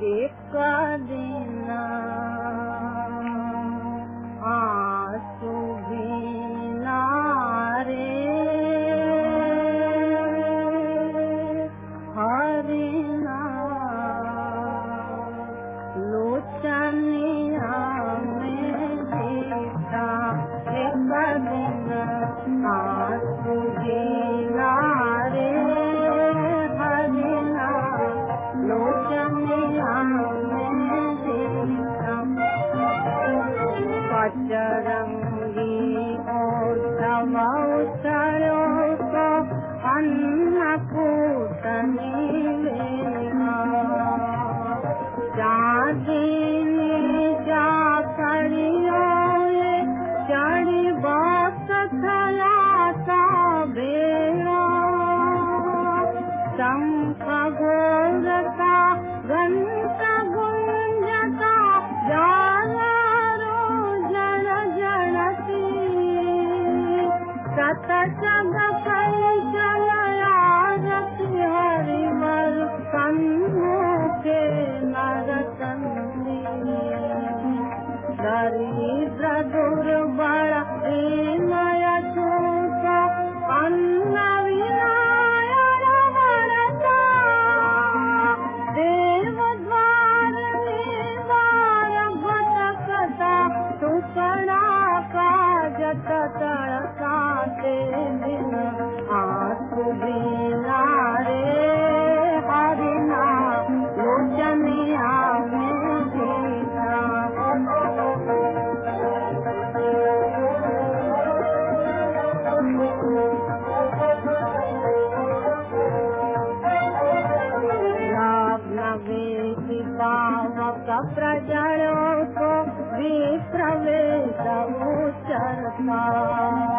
एक दिन आंसू बिना रे हरिना लोचनिया में जीता एक दिन आंसू बिना रे हरिना लोचनिया में जीता पचरंगी उत्सव उत्सरो तो अन्नपूर्तनी चाँदनी चाकरियों चढ़ी बात थलाता बेड़ा शंख घोरता घंटा गुंजता जाला जल जलती सत शब्द चल आरती हरिवर सन्मुखे नरतंदी दरिद्र दुर्बल दीनय छूत अन्न विनायण वरता देव द्वार निवार भटकता टुकड़ा काजत तड़काते दिन आंसू बिना रे हरिना लोचनिया में जीता पावक प्रजलों को विप्रवेश उच्चरता